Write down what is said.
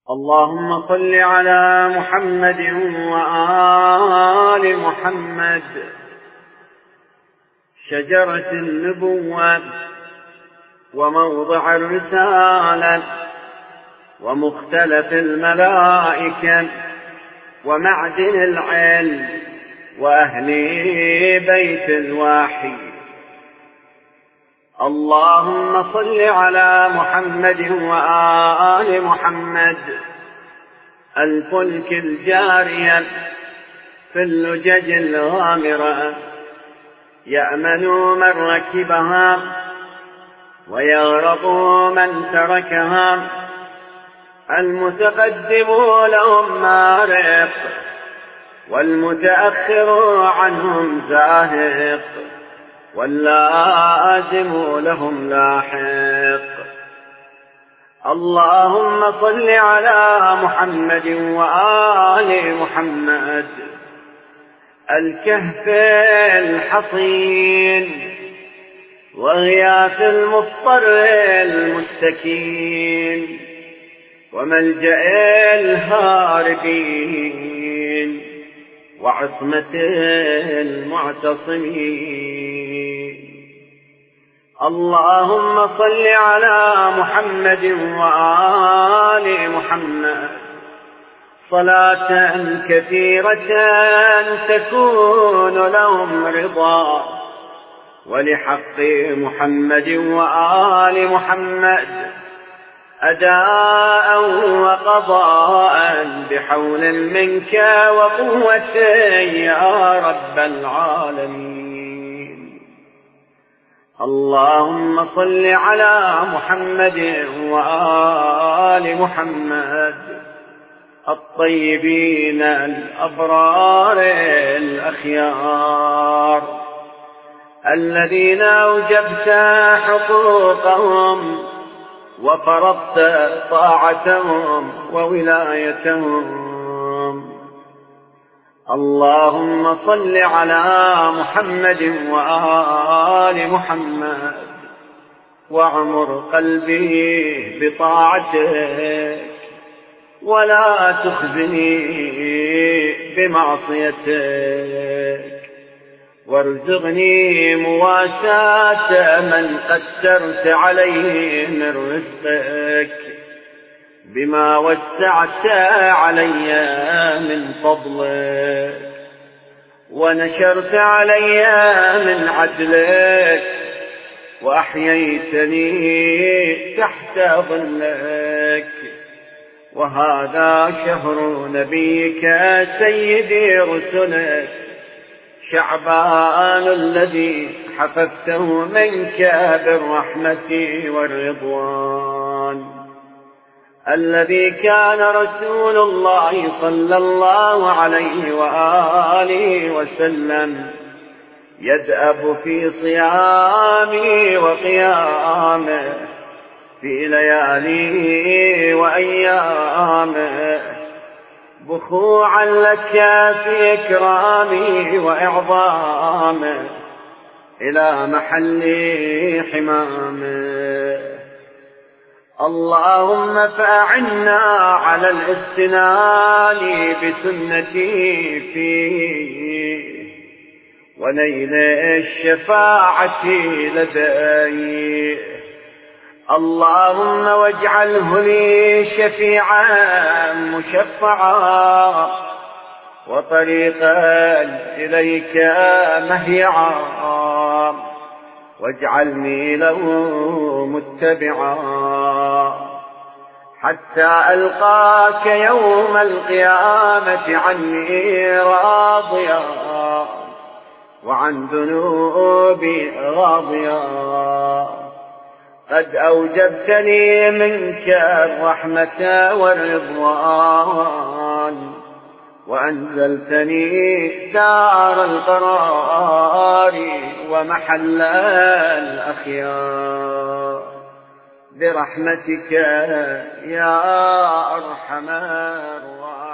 اللهم صل على محمد وآل محمد. شجرة النبوة وموضع الرسالة ومختلف الملائكة ومعدن العلم وأهل بيت الوحي. اللهم صل على محمد وآل محمد. الفلك الجارية في اللجج الغامرة يأمن من ركبها ويغرق من تركها. المتقدم لهم مارق والمتأخر عنهم زاهق واللازم لهم لاحق. اللهم صل على محمد وآل محمد. الكهف الحصين وغياث المضطر المستكين وملجأ الهاربين وعصمة المعتصمين. اللهم صل على محمد وآل محمد صلاة كثيرة تكون لهم رضا ولحق محمد وآل محمد أداء وقضاء بحول منك وقوة يا رب العالمين. اللهم صل على محمد وآل محمد الطيبين الأبرار الأخيار الذين أوجبت حقوقهم وفرضت طاعتهم وولايتهم. اللهم صل على محمد وآل محمد واعمر قلبي بطاعتك ولا تخزني بمعصيتك وارزقني مواساة من قدرت عليه من رزقك بما وسعت علي من فضلك ونشرت علي من عدلك وأحييتني تحت ظلك. وهذا شهر نبيك سيدي رسلك شعبان الذي حفظته منك بالرحمة والرضوان، الذي كان رسول الله صلى الله عليه وآله وسلم يدأب في صيامه وقيامه في لياليه وأيامه بخوعا لك في إكرامه وإعظامه إلى محل حمامه. اللهم فأعنا على الاستنان بسنتي فيه ونيل الشفاعة لديه. اللهم واجعله لي شفيعا مشفعا وطريقا إليك مهيعا واجعلني له متبعا حتى ألقاك يوم القيامة عني راضيا وعن ذنوبي راضيا. قد أوجبتني منك الرحمة والرضوان وأنزلتني دار القرار ومحل الأخيار برحمتك يا أرحم الراحمين.